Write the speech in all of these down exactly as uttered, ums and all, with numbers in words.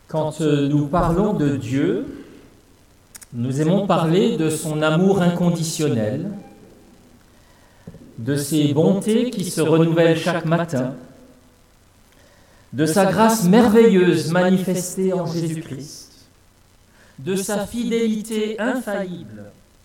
Quand nous parlons de Dieu, nous aimons parler de son amour inconditionnel, de ses bontés qui se renouvellent chaque matin, de sa grâce merveilleuse manifestée en Jésus-Christ, de sa fidélité infaillible.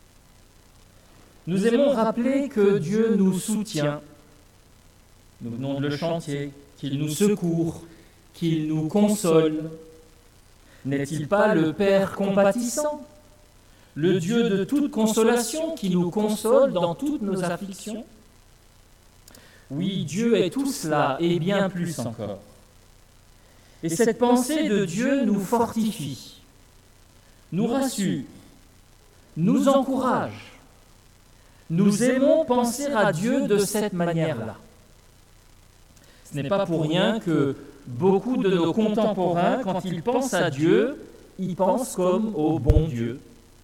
Nous aimons rappeler que Dieu nous soutient. Nous venons de le chanter, qu'il nous secourt, qu'il nous console. N'est-il pas le Père compatissant, le Dieu de toute consolation qui nous console dans toutes nos afflictions? Oui, Dieu est tout cela et bien plus encore. Et cette pensée de Dieu nous fortifie, nous rassure, nous encourage. Nous aimons penser à Dieu de cette manière-là. Ce n'est pas pour rien que beaucoup de nos contemporains, quand ils pensent à Dieu, ils pensent comme au bon Dieu.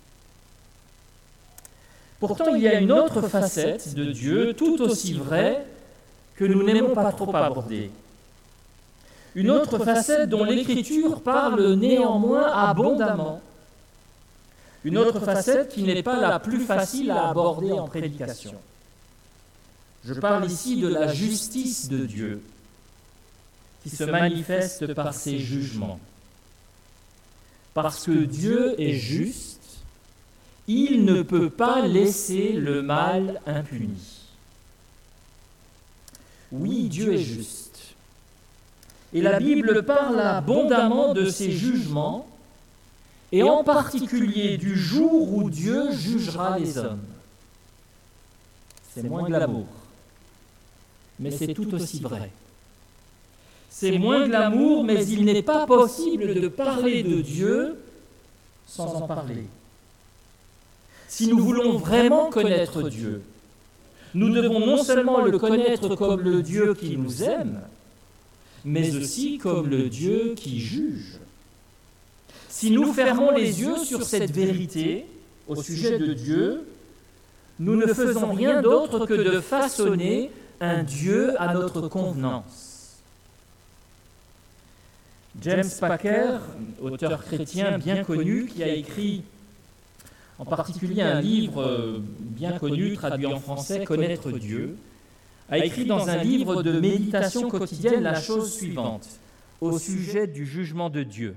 Pourtant, il y a une autre facette de Dieu, tout aussi vraie, que nous n'aimons pas trop aborder. Une autre facette dont l'Écriture parle néanmoins abondamment. Une autre facette qui n'est pas la plus facile à aborder en prédication. Je parle ici de la justice de Dieu, qui se manifeste par ses jugements. Parce que Dieu est juste, il ne peut pas laisser le mal impuni. Oui, Dieu est juste. Et la Bible parle abondamment de ses jugements, et en particulier du jour où Dieu jugera les hommes. C'est moins glamour, mais c'est tout aussi vrai. C'est moins glamour, mais il n'est pas possible de parler de Dieu sans en parler. Si nous voulons vraiment connaître Dieu, nous devons non seulement le connaître comme le Dieu qui nous aime, mais aussi comme le Dieu qui juge. Si nous fermons les yeux sur cette vérité au sujet de Dieu, nous ne faisons rien d'autre que de façonner un Dieu à notre convenance. James Packer, auteur chrétien bien connu, qui a écrit en particulier un livre bien connu, traduit en français, « Connaître Dieu », a écrit dans un livre de méditation quotidienne la chose suivante, au sujet du jugement de Dieu.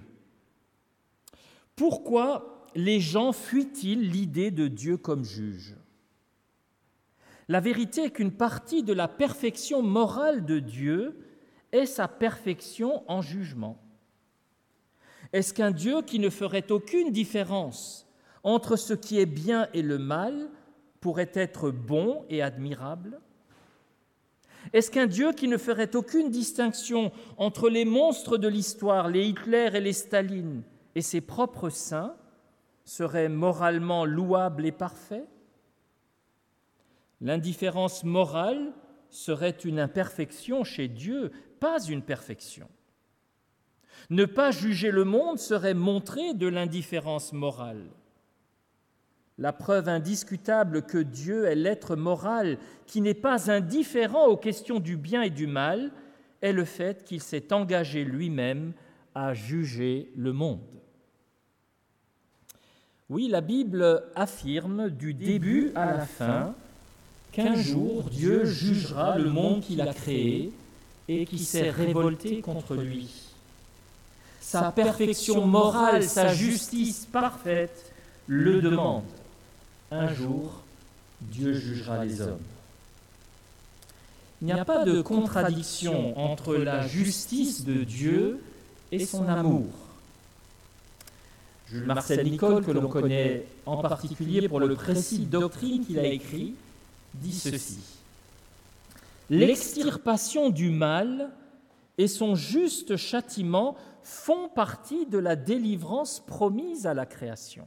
Pourquoi les gens fuient-ils l'idée de Dieu comme juge? La vérité est qu'une partie de la perfection morale de Dieu est sa perfection en jugement. Est-ce qu'un Dieu qui ne ferait aucune différence entre ce qui est bien et le mal pourrait être bon et admirable? Est-ce qu'un Dieu qui ne ferait aucune distinction entre les monstres de l'histoire, les Hitler et les Staline, et ses propres saints, serait moralement louable et parfait? L'indifférence morale serait une imperfection chez Dieu, pas une perfection. Ne pas juger le monde serait montrer de l'indifférence morale. La preuve indiscutable que Dieu est l'être moral qui n'est pas indifférent aux questions du bien et du mal est le fait qu'il s'est engagé lui-même à juger le monde. Oui, la Bible affirme du début à la fin qu'un jour Dieu jugera le monde qu'il a créé et qui s'est révolté contre lui. Sa perfection morale, sa justice parfaite le demande. Un jour, Dieu jugera les hommes. Il n'y a pas de contradiction entre la justice de Dieu et son amour. Jules Marcel Nicolle, que l'on connaît en particulier pour le précis de doctrine qu'il a écrit, dit ceci. L'extirpation du mal et son juste châtiment font partie de la délivrance promise à la création.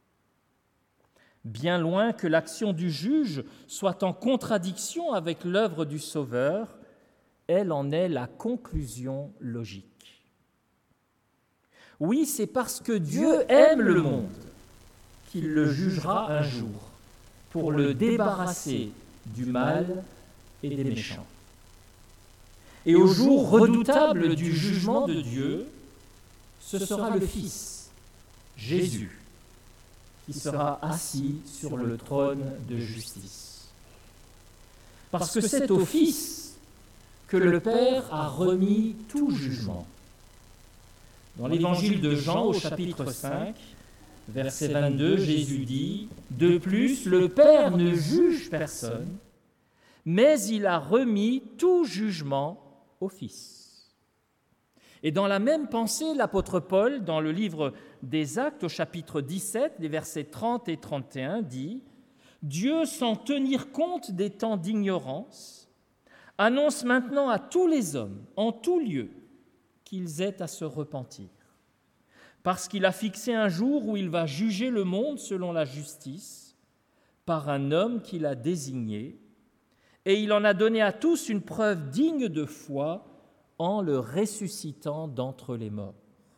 Bien loin que l'action du juge soit en contradiction avec l'œuvre du Sauveur, elle en est la conclusion logique. Oui, c'est parce que Dieu aime le monde qu'il le jugera un jour pour le débarrasser du mal et des méchants. Et au jour redoutable du jugement de Dieu, ce sera le Fils, Jésus, qui sera assis sur le trône de justice. Parce que c'est au Fils que le Père a remis tout jugement. Dans l'évangile de Jean, au chapitre cinq, verset vingt-deux, Jésus dit « De plus, le Père ne juge personne, mais il a remis tout jugement au Fils. » Et dans la même pensée, l'apôtre Paul, dans le livre des Actes, au chapitre dix-sept, les versets trente et trente et un, dit « Dieu, sans tenir compte des temps d'ignorance, annonce maintenant à tous les hommes, en tout lieu, qu'ils aient à se repentir. Parce qu'il a fixé un jour où il va juger le monde selon la justice, par un homme qu'il a désigné, et il en a donné à tous une preuve digne de foi en le ressuscitant d'entre les morts. »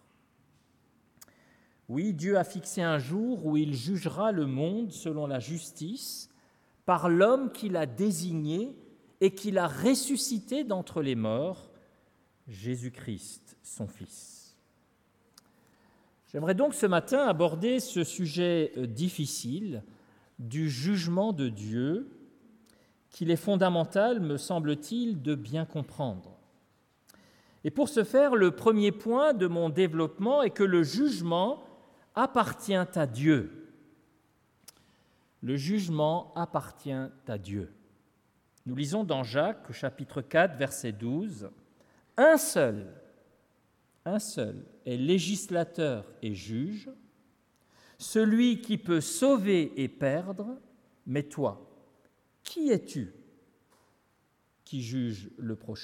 Oui, Dieu a fixé un jour où il jugera le monde selon la justice, par l'homme qu'il a désigné et qu'il a ressuscité d'entre les morts, Jésus-Christ, son Fils. J'aimerais donc ce matin aborder ce sujet difficile du jugement de Dieu qu'il est fondamental, me semble-t-il, de bien comprendre. Et pour ce faire, le premier point de mon développement est que le jugement appartient à Dieu. Le jugement appartient à Dieu. Nous lisons dans Jacques, au chapitre quatre, verset douze, « Un seul, un seul est législateur et juge, celui qui peut sauver et perdre, mais toi, qui es-tu qui juge le prochain ?»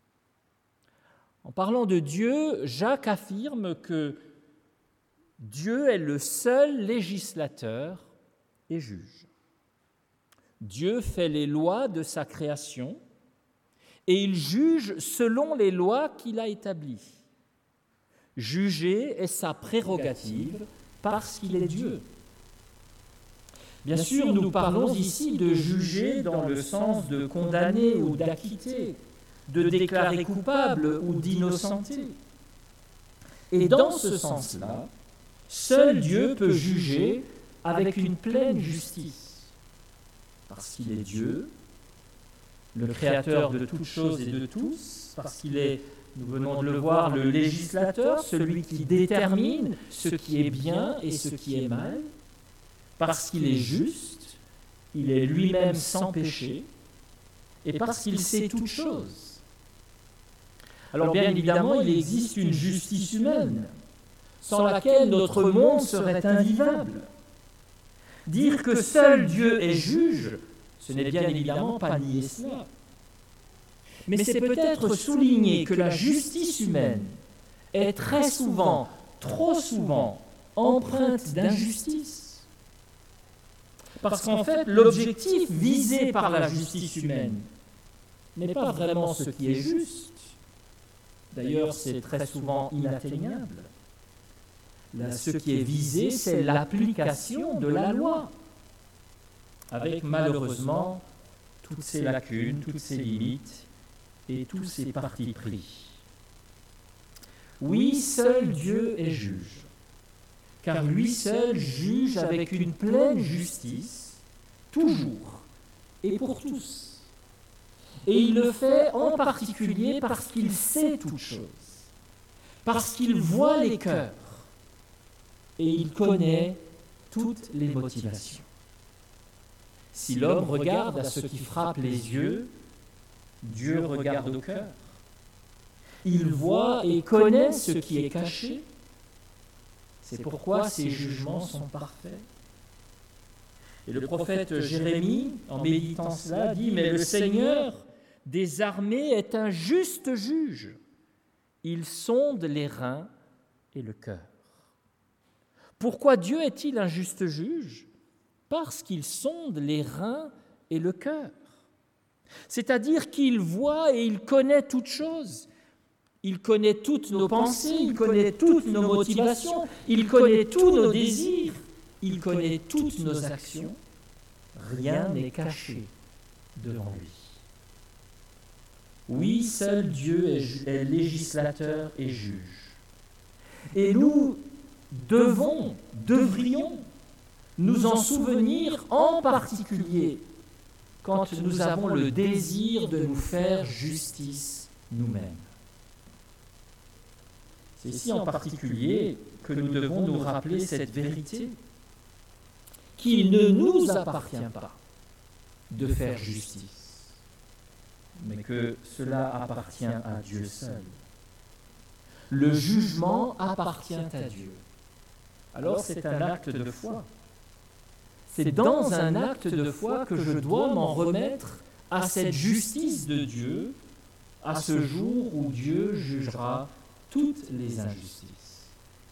En parlant de Dieu, Jacques affirme que Dieu est le seul législateur et juge. Dieu fait les lois de sa création et il juge selon les lois qu'il a établies. Juger est sa prérogative parce qu'il est Dieu. Bien sûr, nous parlons ici de juger dans le sens de condamner ou d'acquitter, de déclarer coupable ou d'innocenter. Et dans ce sens-là, seul Dieu peut juger avec une pleine justice, parce qu'il est Dieu, le créateur de toutes choses et de tous, parce qu'il est, nous venons de le voir, le législateur, celui qui détermine ce qui est bien et ce qui est mal, parce qu'il est juste, il est lui-même sans péché, et parce qu'il sait toutes choses. Alors bien évidemment, il existe une justice humaine, sans laquelle notre monde serait invivable. Dire que seul Dieu est juge, ce n'est bien évidemment pas nier cela. Mais c'est peut-être souligner que la justice humaine est très souvent, trop souvent, empreinte d'injustice. Parce qu'en fait, l'objectif visé par la justice humaine n'est pas vraiment ce qui est juste. D'ailleurs, c'est très souvent inatteignable. Là, ce qui est visé, c'est l'application de la loi, avec malheureusement toutes ses lacunes, toutes ses limites et tous ses partis pris. Oui, seul Dieu est juge, car lui seul juge avec une pleine justice, toujours et pour tous. Et il le fait en particulier parce qu'il sait toutes choses, parce qu'il voit les cœurs et il connaît toutes les motivations. Si l'homme regarde à ce qui frappe les yeux, Dieu regarde au cœur. Il voit et connaît ce qui est caché. C'est pourquoi ses jugements sont parfaits. Et le prophète Jérémie, en méditant cela, dit « Mais le Seigneur des armées est un juste juge. Il sonde les reins et le cœur. » Pourquoi Dieu est-il un juste juge ? Parce qu'il sonde les reins et le cœur. C'est-à-dire qu'il voit et il connaît toutes choses. Il connaît toutes nos pensées, il connaît toutes nos motivations, il connaît tous nos désirs, il connaît toutes nos actions. Rien n'est caché devant lui. Oui, seul Dieu est législateur et juge. Et nous devons, devrions nous en souvenir en particulier quand nous avons le désir de nous faire justice nous-mêmes. C'est ici en particulier que nous devons nous rappeler cette vérité, qu'il ne nous appartient pas de faire justice, mais que cela appartient à Dieu seul. Le jugement appartient à Dieu. Alors c'est un acte de foi. C'est dans un acte de foi que je dois m'en remettre à cette justice de Dieu, à ce jour où Dieu jugera toutes les injustices.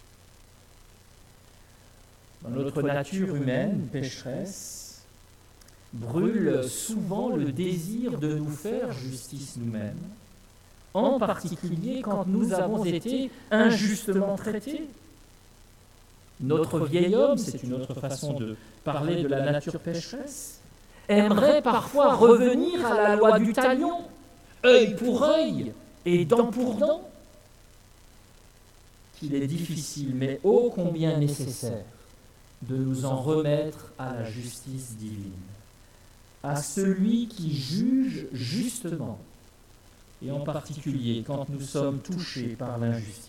Dans notre nature humaine, pécheresse, brûle souvent le désir de nous faire justice nous-mêmes, en particulier quand nous avons été injustement traités. Notre vieil homme, c'est une autre façon de parler de la nature pécheresse, aimerait parfois revenir à la loi du talion, œil pour œil et dent pour dent. Qu'il est difficile, mais ô combien nécessaire, de nous en remettre à la justice divine, à celui qui juge justement, et en particulier quand nous sommes touchés par l'injustice.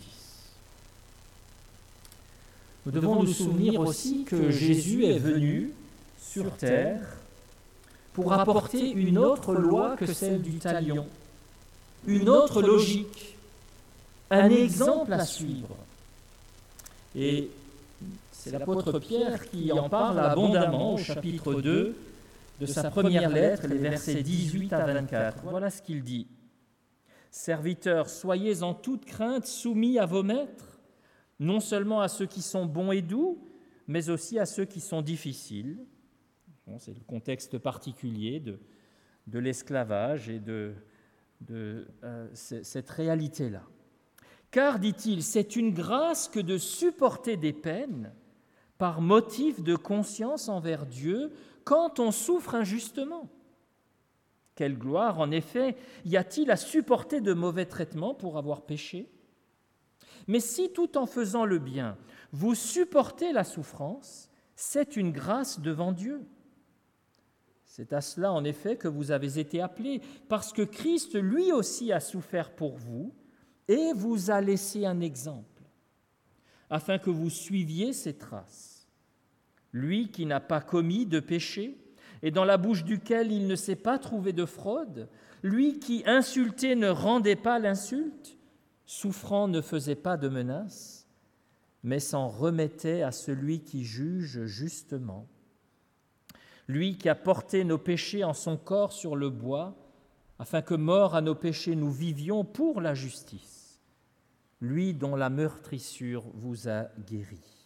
Nous devons nous souvenir aussi que Jésus est venu sur terre pour apporter une autre loi que celle du talion, une autre logique, un exemple à suivre. Et c'est l'apôtre Pierre qui en parle abondamment au chapitre deux de sa première lettre, les versets dix-huit à vingt-quatre. Voilà ce qu'il dit. « Serviteurs, soyez en toute crainte soumis à vos maîtres, non seulement à ceux qui sont bons et doux, mais aussi à ceux qui sont difficiles. » Bon, c'est le contexte particulier de, de l'esclavage et de, de euh, cette réalité-là. « Car, dit-il, c'est une grâce que de supporter des peines par motif de conscience envers Dieu quand on souffre injustement. Quelle gloire, en effet, y a-t-il à supporter de mauvais traitements pour avoir péché ? Mais si, tout en faisant le bien, vous supportez la souffrance, c'est une grâce devant Dieu. C'est à cela, en effet, que vous avez été appelés, parce que Christ, lui aussi, a souffert pour vous et vous a laissé un exemple, afin que vous suiviez ses traces. Lui qui n'a pas commis de péché et dans la bouche duquel il ne s'est pas trouvé de fraude, lui qui, insulté, ne rendait pas l'insulte, souffrant, ne faisait pas de menaces, mais s'en remettait à celui qui juge justement. Lui qui a porté nos péchés en son corps sur le bois, afin que, morts à nos péchés, nous vivions pour la justice. Lui dont la meurtrissure vous a guéris.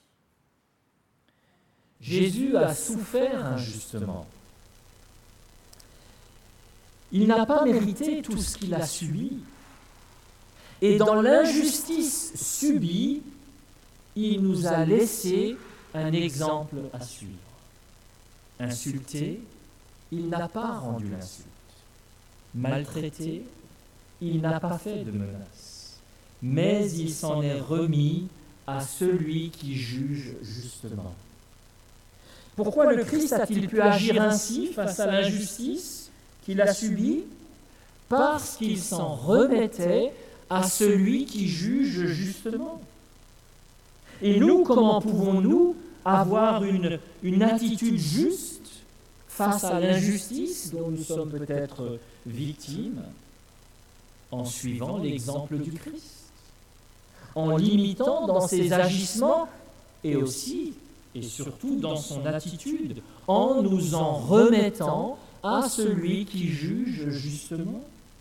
Jésus a souffert injustement. Il n'a pas mérité tout ce qu'il a subi. Et dans l'injustice subie, il nous a laissé un exemple à suivre. Insulté, il n'a pas rendu l'insulte. Maltraité, il n'a pas fait de menace. Mais il s'en est remis à celui qui juge justement. Pourquoi le Christ a-t-il pu agir ainsi face à l'injustice qu'il a subie ? Parce qu'il s'en remettait à celui qui juge justement. Et nous, comment pouvons-nous avoir une, une attitude juste face à l'injustice dont nous sommes peut-être victimes? En suivant l'exemple du Christ, en l'imitant dans ses agissements et aussi et surtout dans son attitude, en nous en remettant à celui qui juge justement.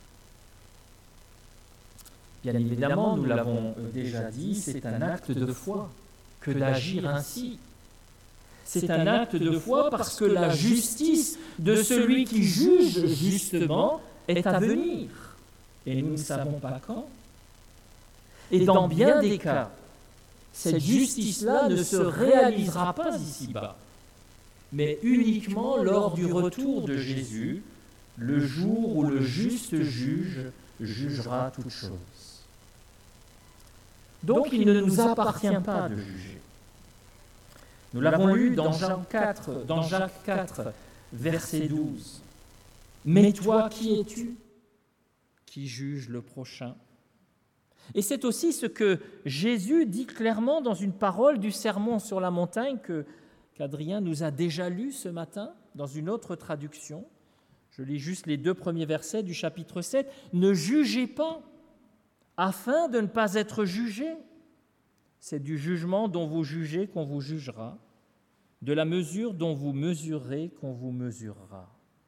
Bien évidemment, nous l'avons déjà dit, c'est un acte de foi que d'agir ainsi. C'est un acte de foi parce que la justice de celui qui juge justement est à venir. Et nous ne savons pas quand. Et dans bien des cas, cette justice-là ne se réalisera pas ici-bas, mais uniquement lors du retour de Jésus, le jour où le juste juge jugera toutes choses. Donc il ne nous appartient pas de juger. Nous l'avons lu dans Jean quatre, dans Jacques quatre, verset douze. « Mais toi, qui es-tu qui juge le prochain ?» Et c'est aussi ce que Jésus dit clairement dans une parole du Sermon sur la montagne que, qu'Adrien nous a déjà lu ce matin dans une autre traduction. Je lis juste les deux premiers versets du chapitre sept. « Ne jugez pas, afin de ne pas être jugés. C'est du jugement dont vous jugez qu'on vous jugera, de la mesure dont vous mesurez qu'on vous mesurera. »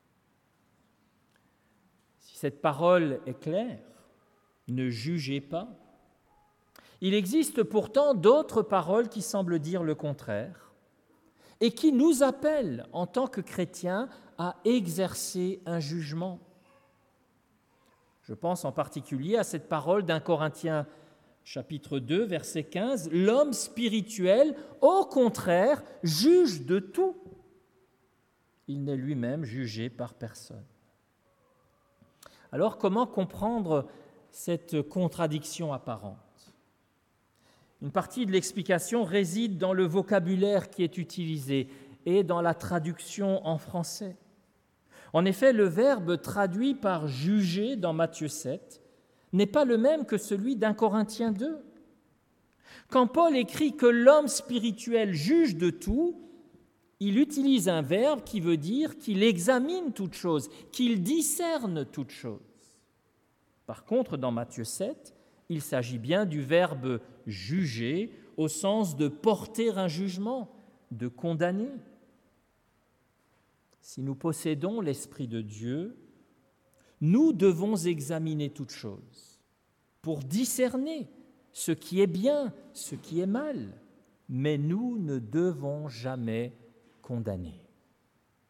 Si cette parole est claire, ne jugez pas. Il existe pourtant d'autres paroles qui semblent dire le contraire et qui nous appellent, en tant que chrétiens, à exercer un jugement. Je pense en particulier à cette parole d'un Corinthiens chapitre deux, verset quinze. « L'homme spirituel, au contraire, juge de tout. Il n'est lui-même jugé par personne. » Alors, comment comprendre cette contradiction apparente? Une partie de l'explication réside dans le vocabulaire qui est utilisé et dans la traduction en français. En effet, le verbe traduit par « juger » dans Matthieu sept n'est pas le même que celui d'un Corinthiens deux. Quand Paul écrit que l'homme spirituel juge de tout, il utilise un verbe qui veut dire qu'il examine toute chose, qu'il discerne toute chose. Par contre, dans Matthieu sept, il s'agit bien du verbe « juger » au sens de porter un jugement, de condamner. Si nous possédons l'Esprit de Dieu, nous devons examiner toute chose pour discerner ce qui est bien, ce qui est mal, mais nous ne devons jamais condamner. Pourquoi ?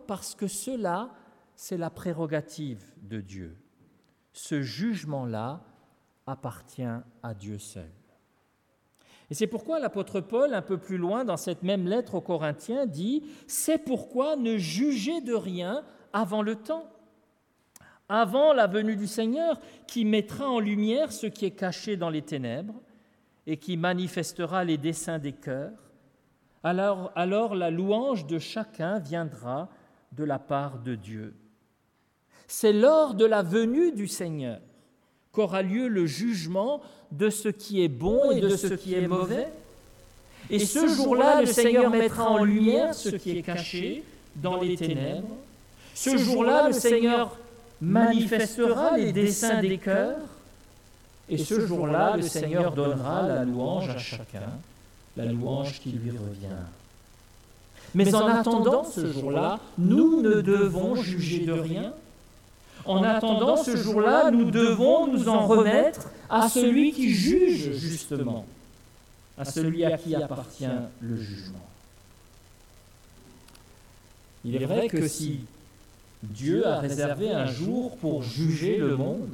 Parce que cela, c'est la prérogative de Dieu. Ce jugement-là appartient à Dieu seul. Et c'est pourquoi l'apôtre Paul, un peu plus loin dans cette même lettre aux Corinthiens, dit « C'est pourquoi ne jugez de rien avant le temps, avant la venue du Seigneur, qui mettra en lumière ce qui est caché dans les ténèbres et qui manifestera les desseins des cœurs. Alors, alors la louange de chacun viendra de la part de Dieu. » C'est lors de la venue du Seigneur qu'aura lieu le jugement de ce qui est bon et de ce qui est mauvais. Et ce jour-là, le Seigneur mettra en lumière ce qui est caché dans les ténèbres. Ce jour-là, le Seigneur manifestera les desseins des cœurs. Et ce jour-là, le Seigneur donnera la louange à chacun, la louange qui lui revient. Mais en attendant ce jour-là, nous ne devons juger de rien. En attendant ce jour-là, nous devons nous en remettre à celui qui juge justement, à celui à qui appartient le jugement. Il est vrai que si Dieu a réservé un jour pour juger le monde,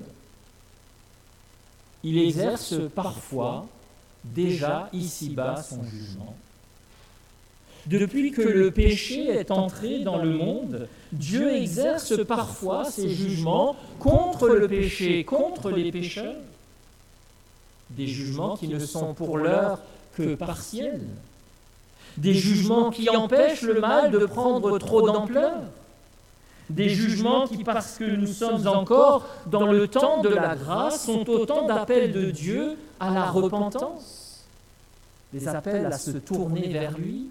il exerce parfois déjà ici-bas son jugement. Depuis que le péché est entré dans le monde, Dieu exerce parfois ses jugements contre le péché, contre les pécheurs. Des jugements qui ne sont pour l'heure que partiels. Des jugements qui empêchent le mal de prendre trop d'ampleur. Des jugements qui, parce que nous sommes encore dans le temps de la grâce, sont autant d'appels de Dieu à la repentance. Des appels à se tourner vers lui.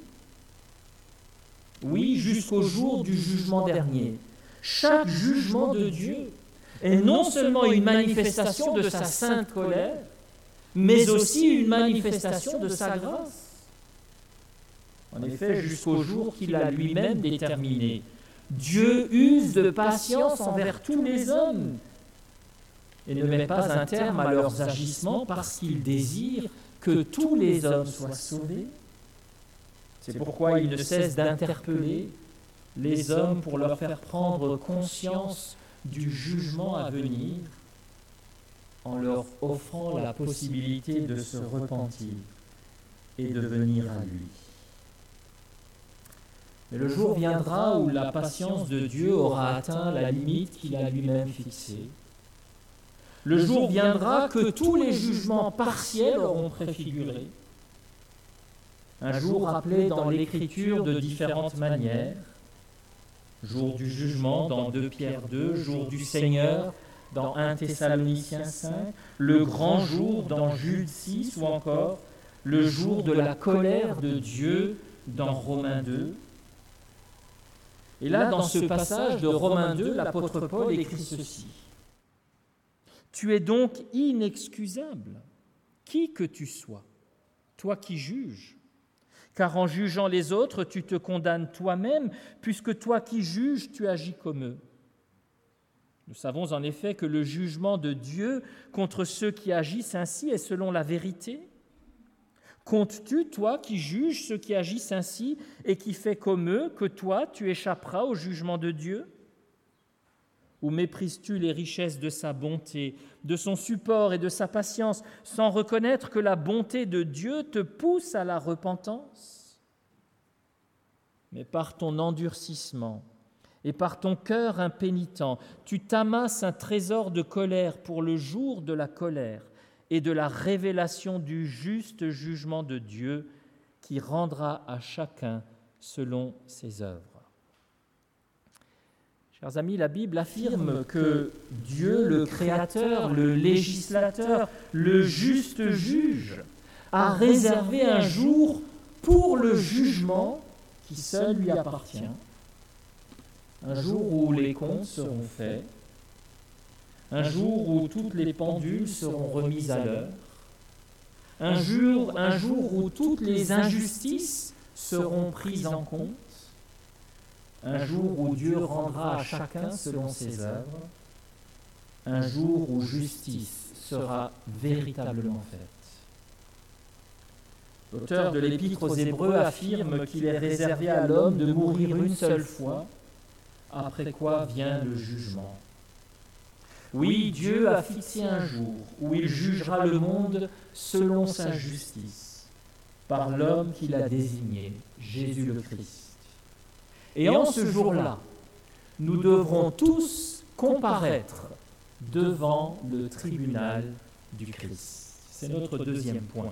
Oui, jusqu'au jour du jugement dernier. Chaque jugement de Dieu est non seulement une manifestation de sa sainte colère, mais aussi une manifestation de sa grâce. En effet, jusqu'au jour qu'il a lui-même déterminé, Dieu use de patience envers tous les hommes et ne met pas un terme à leurs agissements parce qu'il désire que tous les hommes soient sauvés. C'est pourquoi il ne cesse d'interpeller les hommes pour leur faire prendre conscience du jugement à venir en leur offrant la possibilité de se repentir et de venir à lui. Mais le jour viendra où la patience de Dieu aura atteint la limite qu'il a lui-même fixée. Le jour viendra que tous les jugements partiels auront préfiguré. Un jour appelé dans l'Écriture de différentes manières. Jour du jugement dans deux Pierre deux, jour du Seigneur dans un Thessaloniciens cinq, le grand jour dans Jude six ou encore le jour de la colère de Dieu dans Romains deux. Et là, dans ce passage de Romains deux, l'apôtre Paul écrit ceci. « Tu es donc inexcusable, qui que tu sois, toi qui juges. Car en jugeant les autres, tu te condamnes toi-même, puisque toi qui juges, tu agis comme eux. Nous savons en effet que le jugement de Dieu contre ceux qui agissent ainsi est selon la vérité. Comptes-tu, toi qui juges ceux qui agissent ainsi et qui fais comme eux, que toi tu échapperas au jugement de Dieu ? Ou méprises-tu les richesses de sa bonté, de son support et de sa patience, sans reconnaître que la bonté de Dieu te pousse à la repentance ? Mais par ton endurcissement et par ton cœur impénitent, tu t'amasses un trésor de colère pour le jour de la colère et de la révélation du juste jugement de Dieu qui rendra à chacun selon ses œuvres. » Chers amis, la Bible affirme que Dieu, le Créateur, le législateur, le juste juge, a réservé un jour pour le jugement qui seul lui appartient, un jour où les comptes seront faits, un jour où toutes les pendules seront remises à l'heure, un jour, un jour où toutes les injustices seront prises en compte, un jour où Dieu rendra à chacun selon ses œuvres, un jour où justice sera véritablement faite. L'auteur de l'Épître aux Hébreux affirme qu'il est réservé à l'homme de mourir une seule fois, après quoi vient le jugement. Oui, Dieu a fixé un jour où il jugera le monde selon sa justice, par l'homme qu'il a désigné, Jésus le Christ. Et en ce jour-là, nous devrons tous comparaître devant le tribunal du Christ. C'est notre deuxième point.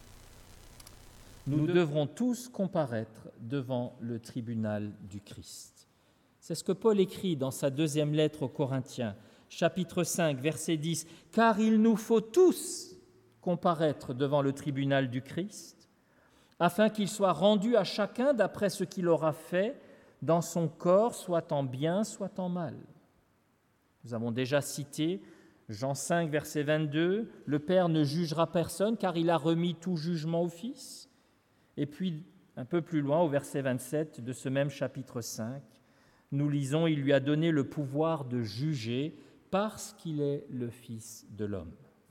Nous devrons tous comparaître devant le tribunal du Christ. C'est ce que Paul écrit dans sa deuxième lettre aux Corinthiens, chapitre cinq, verset dix. « Car il nous faut tous comparaître devant le tribunal du Christ, afin qu'il soit rendu à chacun d'après ce qu'il aura fait dans son corps, soit en bien, soit en mal. » Nous avons déjà cité Jean cinq, verset vingt-deux, « Le Père ne jugera personne, car il a remis tout jugement au Fils. » Et puis, un peu plus loin, au verset vingt-sept de ce même chapitre cinq, nous lisons « Il lui a donné le pouvoir de juger parce qu'il est le Fils de l'homme. »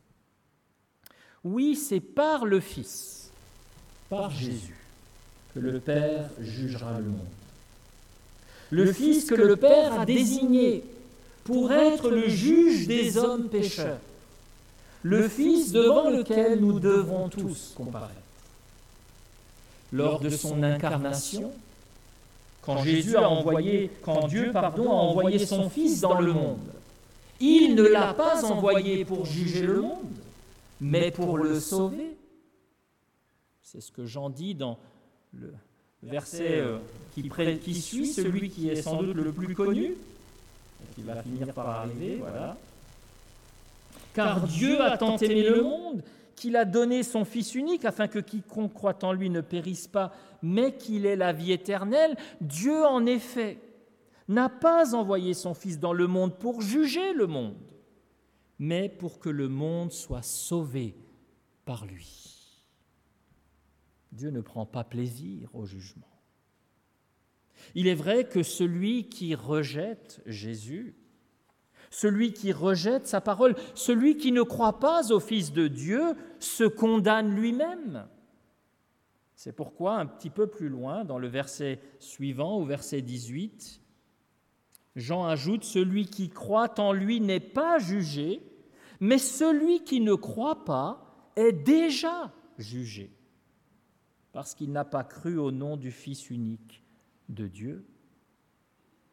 Oui, c'est par le Fils, par Jésus, que le Père jugera le monde. Le Fils que le Père a désigné pour être le juge des hommes pécheurs. Le Fils devant lequel nous devons tous comparaître. Lors de son incarnation, quand Jésus a envoyé, quand Dieu, pardon, a envoyé son Fils dans le monde, il ne l'a pas envoyé pour juger le monde, mais pour le sauver. C'est ce que Jean dit dans le verset euh, qui, pré, qui suit, celui qui est sans doute le plus connu, et qui va finir par arriver, voilà. « Car Dieu a tant aimé le monde qu'il a donné son Fils unique, afin que quiconque croit en lui ne périsse pas, mais qu'il ait la vie éternelle. Dieu, en effet, n'a pas envoyé son Fils dans le monde pour juger le monde, mais pour que le monde soit sauvé par lui. » Dieu ne prend pas plaisir au jugement. Il est vrai que celui qui rejette Jésus, celui qui rejette sa parole, celui qui ne croit pas au Fils de Dieu, se condamne lui-même. C'est pourquoi, un petit peu plus loin, dans le verset suivant, au verset dix-huit, Jean ajoute « Celui qui croit en lui n'est pas jugé, mais celui qui ne croit pas est déjà jugé, parce qu'il n'a pas cru au nom du Fils unique de Dieu. »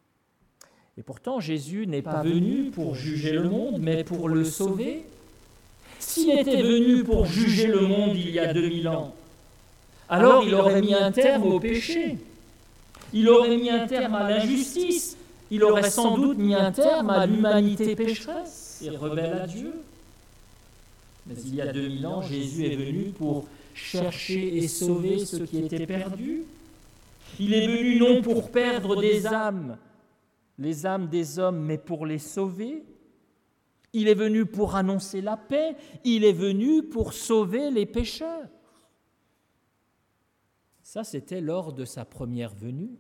Et pourtant, Jésus n'est pas venu pour juger le monde, mais pour le sauver. S'il était venu pour juger le monde il y a deux mille ans, alors il aurait mis un terme au péché. Il aurait mis un terme à l'injustice. Il aurait sans doute mis un terme à l'humanité pécheresse et rebelle à Dieu. Mais il y a deux mille ans, Jésus est venu pour chercher et sauver ceux qui étaient perdus. Il est venu non pour perdre des âmes, les âmes des hommes, mais pour les sauver. Il est venu pour annoncer la paix. Il est venu pour sauver les pécheurs. Ça, c'était lors de sa première venue.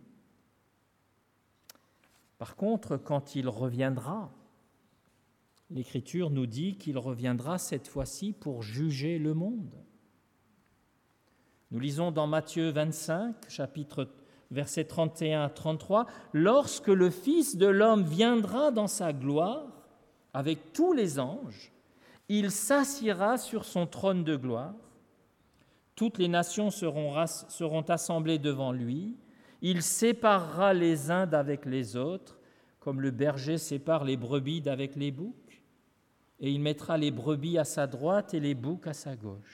Par contre, quand il reviendra, l'Écriture nous dit qu'il reviendra cette fois-ci pour juger le monde. Nous lisons dans Matthieu vingt-cinq, chapitre versets trente et un à trente-trois, « Lorsque le Fils de l'homme viendra dans sa gloire, avec tous les anges, il s'assiera sur son trône de gloire. Toutes les nations seront, seront assemblées devant lui. Il séparera les uns d'avec les autres, comme le berger sépare les brebis d'avec les boucs. Et il mettra les brebis à sa droite et les boucs à sa gauche. »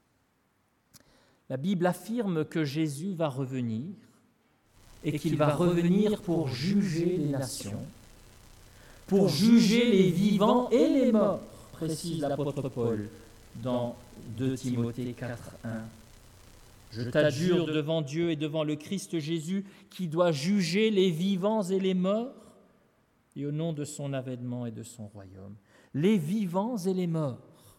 La Bible affirme que Jésus va revenir et qu'il va revenir pour juger les nations, pour juger les vivants et les morts, précise l'apôtre Paul dans deux Timothée quatre, un. Je t'adjure devant Dieu et devant le Christ Jésus qui doit juger les vivants et les morts, et au nom de son avènement et de son royaume. Les vivants et les morts.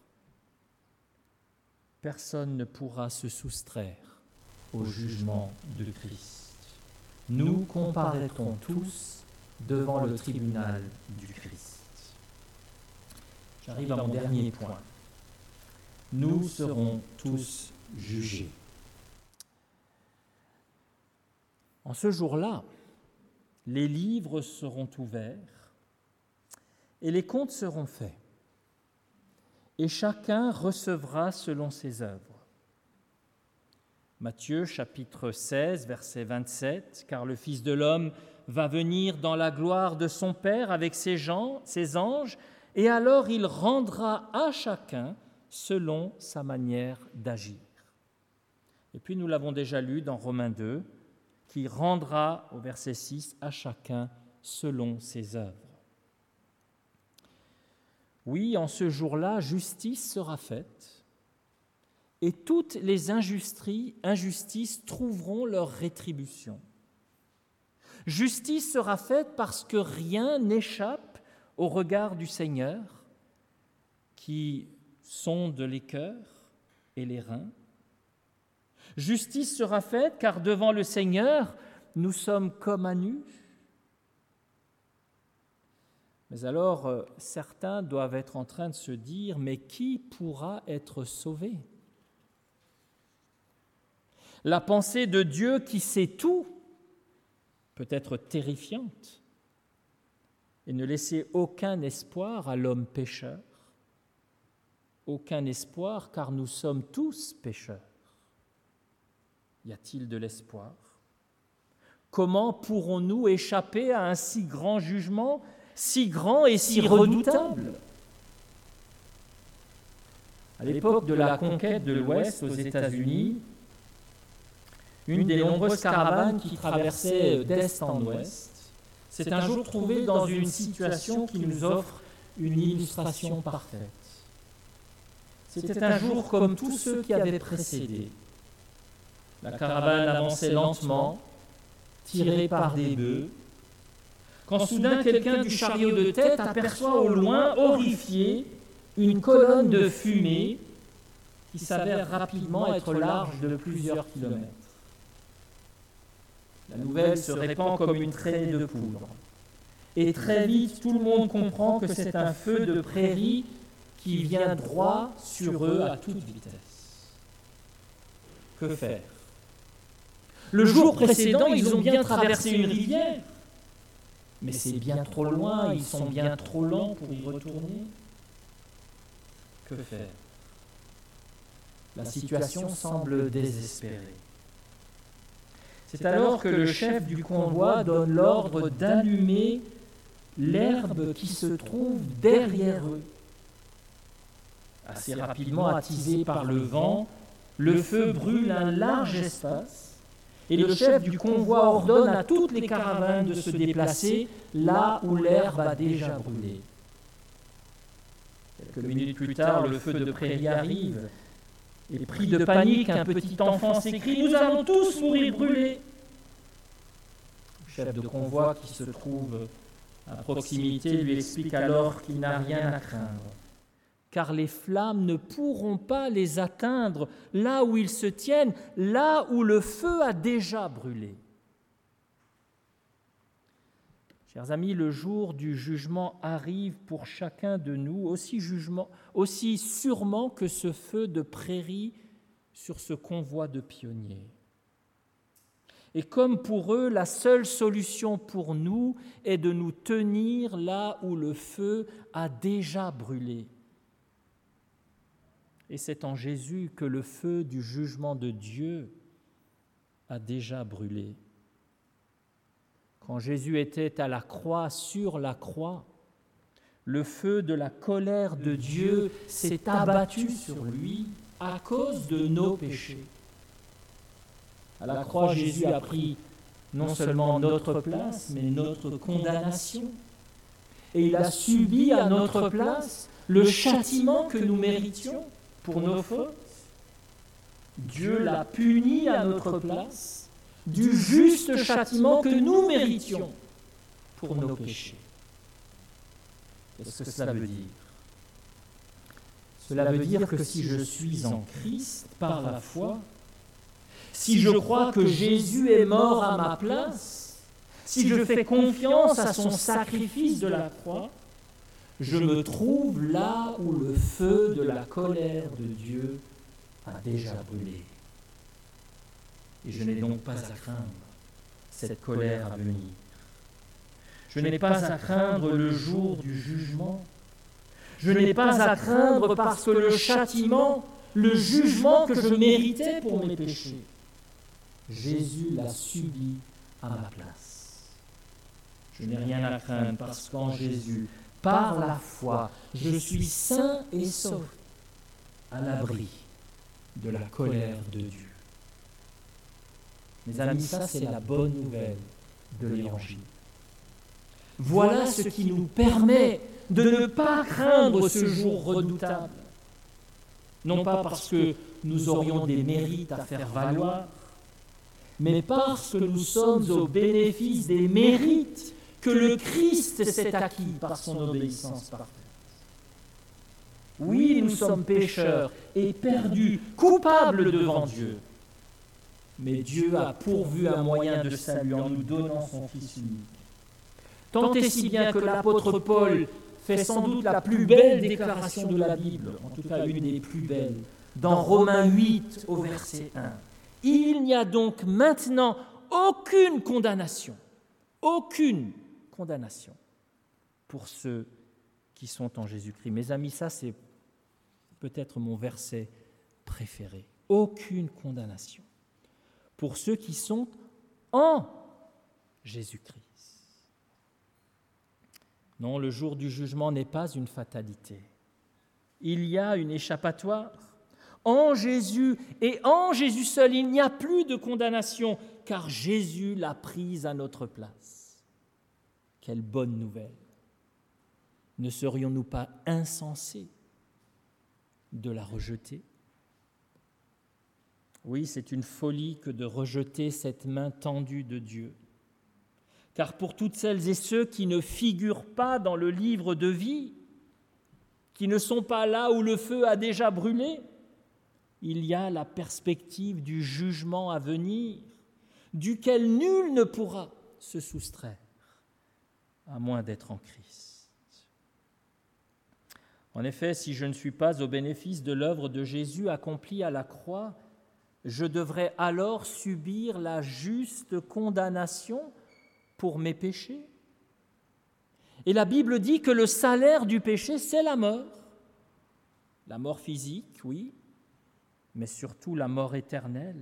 Personne ne pourra se soustraire au jugement de Christ. Nous comparaîtrons tous devant le tribunal du Christ. J'arrive à mon dernier point. Nous serons tous jugés. En ce jour-là, les livres seront ouverts et les comptes seront faits. Et chacun recevra selon ses œuvres. Matthieu chapitre seize, verset vingt-sept, « Car le Fils de l'homme va venir dans la gloire de son Père avec ses, gens, ses anges, et alors il rendra à chacun selon sa manière d'agir. » Et puis nous l'avons déjà lu dans Romains deux, qui rendra, au verset six, à chacun selon ses œuvres. Oui, en ce jour-là, justice sera faite, et toutes les injustices trouveront leur rétribution. Justice sera faite parce que rien n'échappe au regard du Seigneur, qui sonde les cœurs et les reins. Justice sera faite car devant le Seigneur, nous sommes comme à nu. Mais alors, euh, certains doivent être en train de se dire, mais qui pourra être sauvé ? La pensée de Dieu qui sait tout peut être terrifiante et ne laisser aucun espoir à l'homme pécheur. Aucun espoir car nous sommes tous pécheurs. Y a-t-il de l'espoir ? Comment pourrons-nous échapper à un si grand jugement, si grand et si redoutable ? À l'époque de la conquête de l'Ouest aux États-Unis, une des nombreuses caravanes qui traversaient d'est en ouest, s'est un jour trouvée dans une situation qui nous offre une illustration parfaite. C'était un jour comme tous ceux qui avaient précédé. La caravane avançait lentement, tirée par des bœufs, quand soudain quelqu'un du chariot de tête aperçoit au loin, horrifié, une colonne de fumée qui s'avère rapidement être large de plusieurs kilomètres. La nouvelle se répand comme une traînée de poudre. Et très vite, tout le monde comprend que c'est un feu de prairie qui vient droit sur eux à toute vitesse. Que faire ? Le jour précédent, ils ont bien traversé une rivière, mais c'est bien trop loin, ils sont bien trop lents pour y retourner. Que faire ? La situation semble désespérée. C'est alors que le chef du convoi donne l'ordre d'allumer l'herbe qui se trouve derrière eux. Assez rapidement attisé par le vent, le feu brûle un large espace et le chef du convoi ordonne à toutes les caravanes de se déplacer là où l'herbe a déjà brûlé. Quelques minutes plus tard, le feu de prairie arrive et pris de panique, un petit enfant s'écrie « Nous allons tous mourir brûlés !» Le chef de convoi qui se trouve à proximité lui explique alors qu'il n'a rien à craindre, car les flammes ne pourront pas les atteindre là où ils se tiennent, là où le feu a déjà brûlé. Chers amis, le jour du jugement arrive pour chacun de nous, aussi, jugement, aussi sûrement que ce feu de prairie sur ce convoi de pionniers. Et comme pour eux, la seule solution pour nous est de nous tenir là où le feu a déjà brûlé. Et c'est en Jésus que le feu du jugement de Dieu a déjà brûlé. Quand Jésus était à la croix, sur la croix, le feu de la colère de Dieu s'est abattu sur lui à cause de nos péchés. À la croix, Jésus a pris non seulement notre place, mais notre condamnation. Et il a subi à notre place le châtiment que nous méritions pour nos fautes. Dieu l'a puni à notre place du juste châtiment que nous méritions pour nos péchés. Qu'est-ce que cela veut dire ? Cela veut dire que si je suis en Christ par la foi, si je crois que Jésus est mort à ma place, si je fais confiance à son sacrifice de la croix, je me trouve là où le feu de la colère de Dieu a déjà brûlé. Et je n'ai donc pas à craindre cette colère à venir. Je n'ai pas à craindre le jour du jugement. Je n'ai pas à craindre parce que le châtiment, le jugement que je méritais pour mes péchés, Jésus l'a subi à ma place. Je n'ai rien à craindre parce qu'en Jésus, par la foi, je suis sain et sauf, à l'abri de la colère de Dieu. Mes amis, ça c'est la bonne nouvelle de l'Évangile. Voilà ce qui nous permet de ne pas craindre ce jour redoutable. Non pas parce que nous aurions des mérites à faire valoir, mais parce que nous sommes au bénéfice des mérites que le Christ s'est acquis par son obéissance parfaite. Oui, nous sommes pécheurs et perdus, coupables devant Dieu. Mais Dieu a pourvu un moyen de salut en nous donnant son Fils unique. Tant et si bien que l'apôtre Paul fait sans doute la plus belle déclaration de la Bible, en tout cas une des plus belles, dans Romains huit au verset un. Il n'y a donc maintenant aucune condamnation, aucune condamnation pour ceux qui sont en Jésus-Christ. Mes amis, ça c'est peut-être mon verset préféré. Aucune condamnation pour ceux qui sont en Jésus-Christ. Non, le jour du jugement n'est pas une fatalité. Il y a une échappatoire. En Jésus et en Jésus seul, il n'y a plus de condamnation, car Jésus l'a prise à notre place. Quelle bonne nouvelle! Ne serions-nous pas insensés de la rejeter? Oui, c'est une folie que de rejeter cette main tendue de Dieu. Car pour toutes celles et ceux qui ne figurent pas dans le livre de vie, qui ne sont pas là où le feu a déjà brûlé, il y a la perspective du jugement à venir, duquel nul ne pourra se soustraire, à moins d'être en Christ. En effet, si je ne suis pas au bénéfice de l'œuvre de Jésus accomplie à la croix, je devrais alors subir la juste condamnation pour mes péchés. Et la Bible dit que le salaire du péché, c'est la mort. La mort physique, oui, mais surtout la mort éternelle.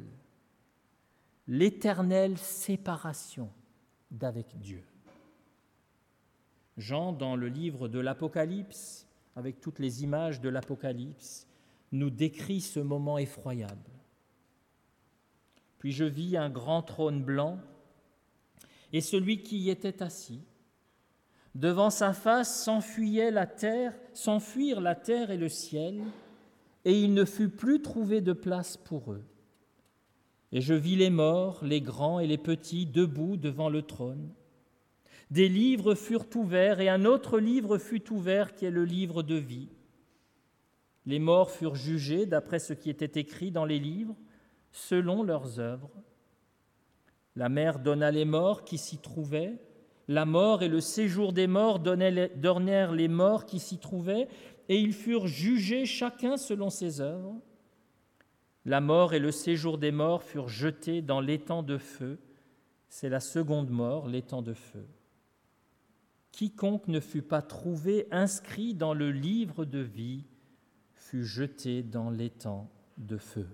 L'éternelle séparation d'avec Dieu. Jean, dans le livre de l'Apocalypse, avec toutes les images de l'Apocalypse, nous décrit ce moment effroyable. Puis je vis un grand trône blanc et celui qui y était assis. Devant sa face s'enfuyait la terre, s'enfuirent la terre et le ciel, et il ne fut plus trouvé de place pour eux. Et je vis les morts, les grands et les petits, debout devant le trône. Des livres furent ouverts, et un autre livre fut ouvert, qui est le livre de vie. Les morts furent jugés d'après ce qui était écrit dans les livres, selon leurs œuvres. La mer donna les morts qui s'y trouvaient. La mort et le séjour des morts donnèrent les morts qui s'y trouvaient, et ils furent jugés chacun selon ses œuvres. La mort et le séjour des morts furent jetés dans l'étang de feu. C'est la seconde mort, l'étang de feu. Quiconque ne fut pas trouvé inscrit dans le livre de vie fut jeté dans l'étang de feu.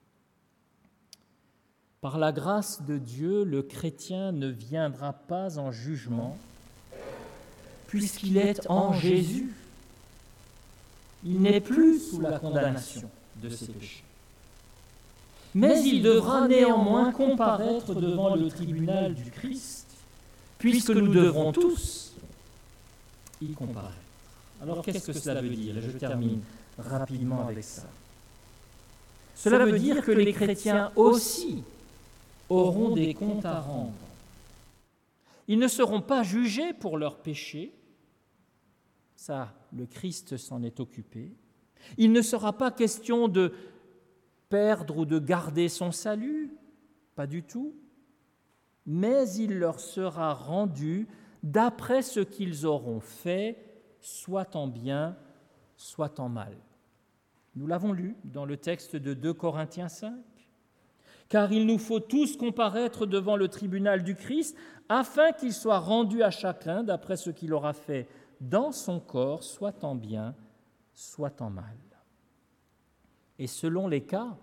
Par la grâce de Dieu, le chrétien ne viendra pas en jugement, puisqu'il est en Jésus. Il n'est plus sous la condamnation de ses péchés. Mais il devra néanmoins comparaître devant le tribunal du Christ, puisque nous devrons tous y comparaître. Alors qu'est-ce que cela veut dire? Je termine rapidement avec ça. Cela veut dire que les chrétiens aussi auront des comptes à rendre. Ils ne seront pas jugés pour leurs péchés. Ça, le Christ s'en est occupé. Il ne sera pas question de perdre ou de garder son salut, pas du tout. Mais il leur sera rendu d'après ce qu'ils auront fait, soit en bien, soit en mal. Nous l'avons lu dans le texte de deux Corinthiens cinq. Car il nous faut tous comparaître devant le tribunal du Christ, afin qu'il soit rendu à chacun d'après ce qu'il aura fait dans son corps, soit en bien, soit en mal. Et selon les cas,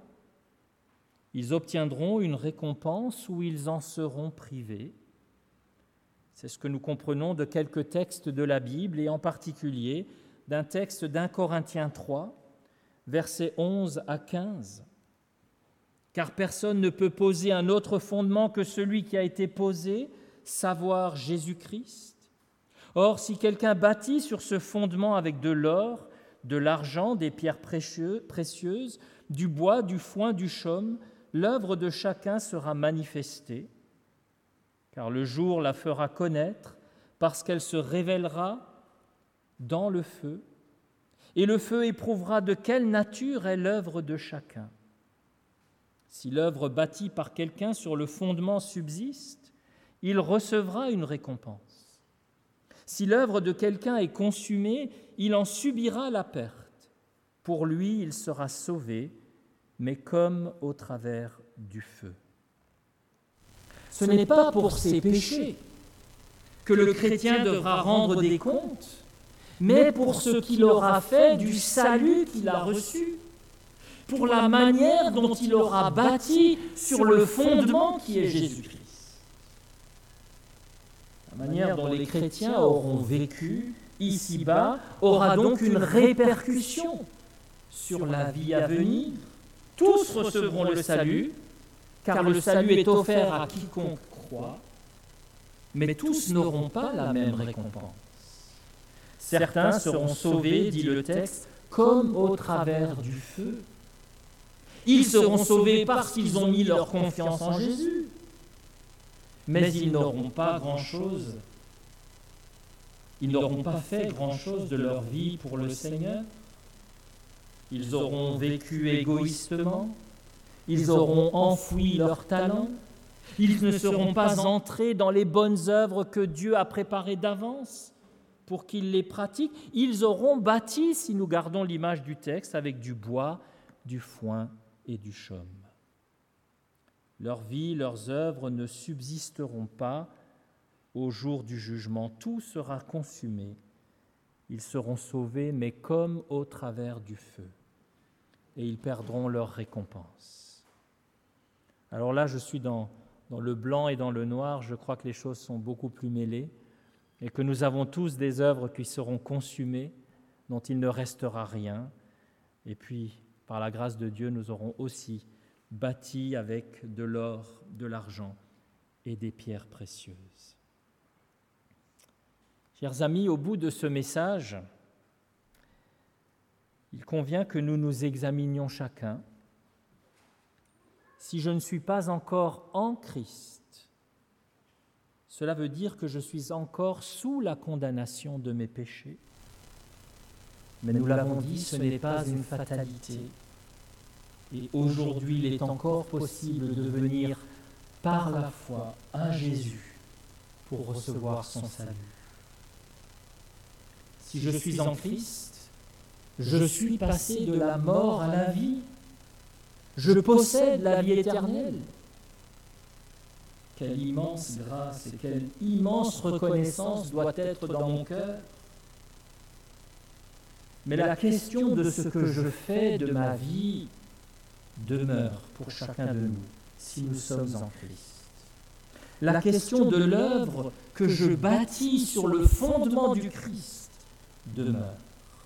ils obtiendront une récompense ou ils en seront privés. C'est ce que nous comprenons de quelques textes de la Bible, et en particulier d'un texte d'un Corinthiens trois, versets onze à quinze. Car personne ne peut poser un autre fondement que celui qui a été posé, savoir Jésus-Christ. Or, si quelqu'un bâtit sur ce fondement avec de l'or, de l'argent, des pierres précieuses, du bois, du foin, du chaume, l'œuvre de chacun sera manifestée, car le jour la fera connaître, parce qu'elle se révélera dans le feu, et le feu éprouvera de quelle nature est l'œuvre de chacun. Si l'œuvre bâtie par quelqu'un sur le fondement subsiste, il recevra une récompense. Si l'œuvre de quelqu'un est consumée, il en subira la perte. Pour lui, il sera sauvé, mais comme au travers du feu. Ce n'est pas pour ses péchés que le chrétien devra rendre des comptes, mais pour ce qu'il aura fait du salut qu'il a reçu, pour la manière dont il aura bâti sur le fondement qui est Jésus-Christ. La manière dont les chrétiens auront vécu ici-bas aura donc une répercussion sur la vie à venir. Tous recevront le salut, car le salut est offert à quiconque croit, mais tous n'auront pas la même récompense. Certains seront sauvés, dit le texte, comme au travers du feu. Ils seront sauvés parce qu'ils ont mis leur confiance en Jésus. Mais ils n'auront pas grand-chose. Ils n'auront pas fait grand-chose de leur vie pour le Seigneur. Ils auront vécu égoïstement. Ils auront enfoui leurs talents. Ils ne seront pas entrés dans les bonnes œuvres que Dieu a préparées d'avance pour qu'ils les pratiquent. Ils auront bâti, si nous gardons l'image du texte, avec du bois, du foin et du chaume. Leur vie, leurs œuvres ne subsisteront pas au jour du jugement. Tout sera consumé. Ils seront sauvés, mais comme au travers du feu. Et ils perdront leur récompense. Alors là, je suis dans, dans le blanc et dans le noir. Je crois que les choses sont beaucoup plus mêlées. et que nous avons tous des œuvres qui seront consumées, dont il ne restera rien. Et puis, par la grâce de Dieu, nous aurons aussi bâti avec de l'or, de l'argent et des pierres précieuses. Chers amis, au bout de ce message, il convient que nous nous examinions chacun. Si je ne suis pas encore en Christ, cela veut dire que je suis encore sous la condamnation de mes péchés. Mais nous l'avons dit, ce n'est pas une fatalité. Et aujourd'hui, il est encore possible de venir par la foi à Jésus pour recevoir son salut. Si je suis en Christ, je suis passé de la mort à la vie. Je possède la vie éternelle. Quelle immense grâce et quelle immense reconnaissance doit être dans mon cœur. Mais la question de ce que je fais de ma vie demeure pour chacun de nous, si nous sommes en Christ. La question de l'œuvre que je bâtis sur le fondement du Christ demeure.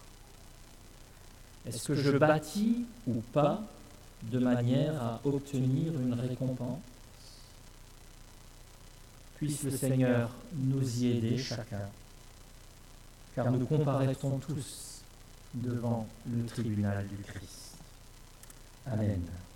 Est-ce que je bâtis ou pas de manière à obtenir une récompense? Puisse le Seigneur nous y aider chacun, car nous comparaîtrons tous devant le tribunal du Christ. Amen.